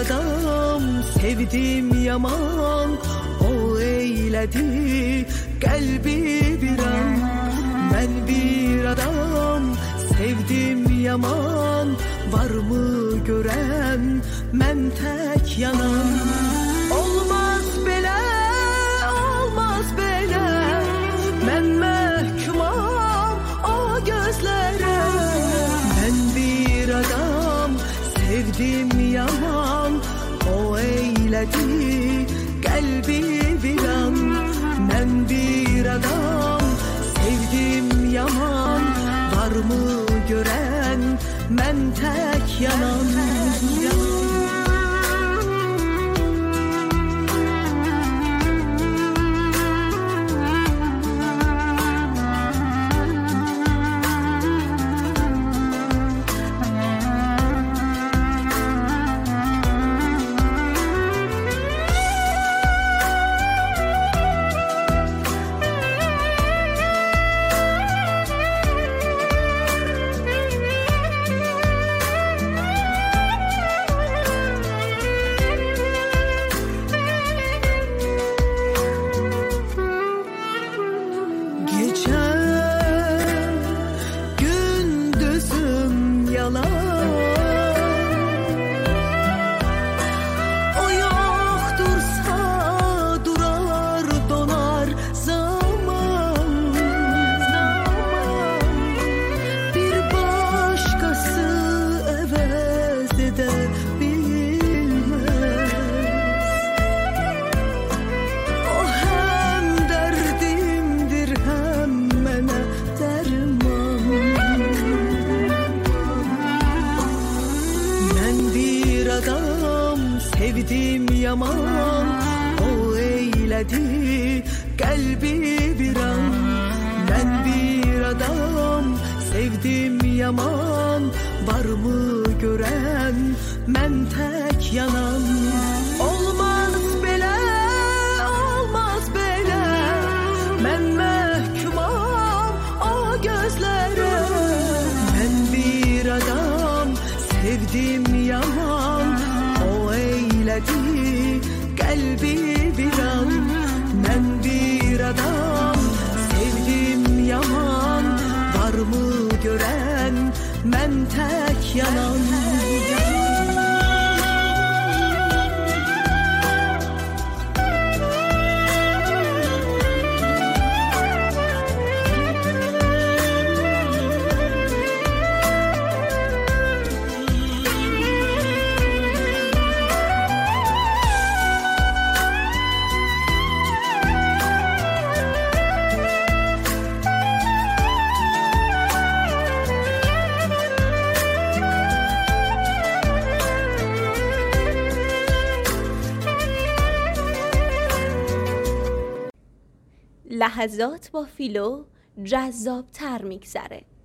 adam sevdim yaman, o eyledi kalbi bir an. Ben bir adam sevdim yaman, var mı gören men tek yanan. Olmaz bele, olmaz bele, men mehkumam o gözlere. Ben bir adam sevdim yaman, o eyledi kalbi bir an. Ben bir adam sevdim yaman, var mı gören men tek yanan. Sevdim yaman, o eyledi kalbi bir an. Ben bir adam sevdim yaman, var mı gören men tek yanan. Olmaz bele, olmaz bele, men mehkumam o gözlere. Ben bir adam sevdim yaman, o eyledi kalbi bir an. Ben bir adam sevdim yaman, var mı gören men tek yanan. لحظات با فیلو جذاب‌تر میگذره.